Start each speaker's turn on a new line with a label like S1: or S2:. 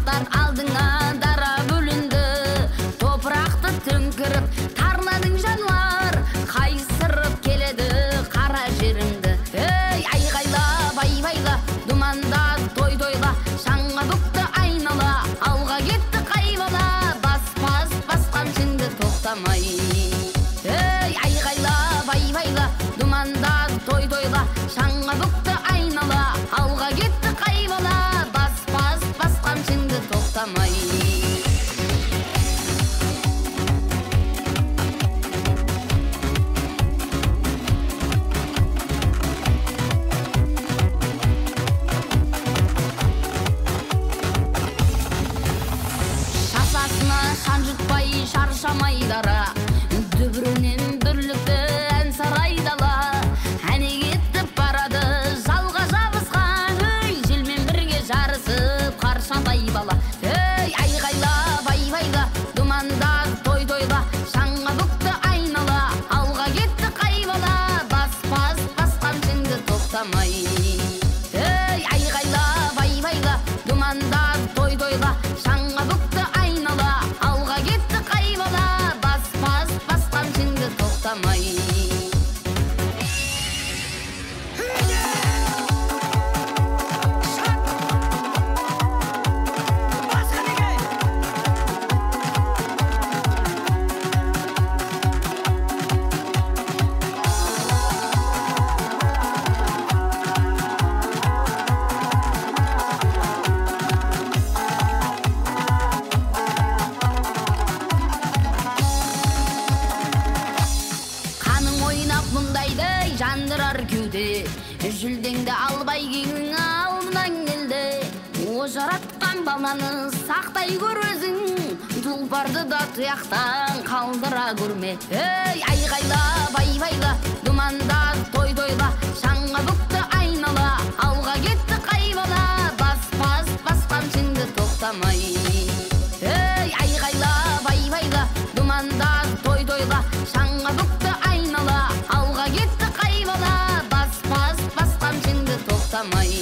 S1: Ошақтар алдыңа дара бөлінді, топырақты төңкіріп тарнадың жануар, қайсырып келеді қара жеріңді. Ей, айғайла, байбайла, думанда той-тойла, шаңға бүкті айнала, алға кетті қайбала, басқан шыңды тоқтамай. Ей, айғайла, байбайла, думанда той-тойла, шаңға бүкті айнала, алға кетті қайбала, басқан шыңды тоқтамай. Шасасына сан жұтпай шаршамай дара, дүбірінен дүрлікті ән сарайдала, әне кетіп барады жалға жабысқан, өй, желмен бірге жарысып қаршадай бала. Ей, айғайла, байбайла, думанда той-тойла, шаңға бүкті айнала, алға кетті қайбала, басқан шыңды тоқтамай. Ей, айғайла, байбайла, думанда той-тойла, шаңға бүкті айнала, алға кетті қайбала, басқан шыңды тоқтамай. Мұндайды жандырар кеуде, жүлдеңді албай кеңің алдынан келді. О жаратқан баланы сақтай көр өзің, тұлпарды да тұяқтан қалдыра көрме. Ей, айғайла, байбайла, думанда той-тойла, шаңға бүкті айнала, алға кетті қайбала, басқан шыңды тоқтамай. Ей, айғайла, байбайла, думанда той-тойла, шаңға бүкті айнала, алға кетті қайбала, басқан шыңды тоқтамай.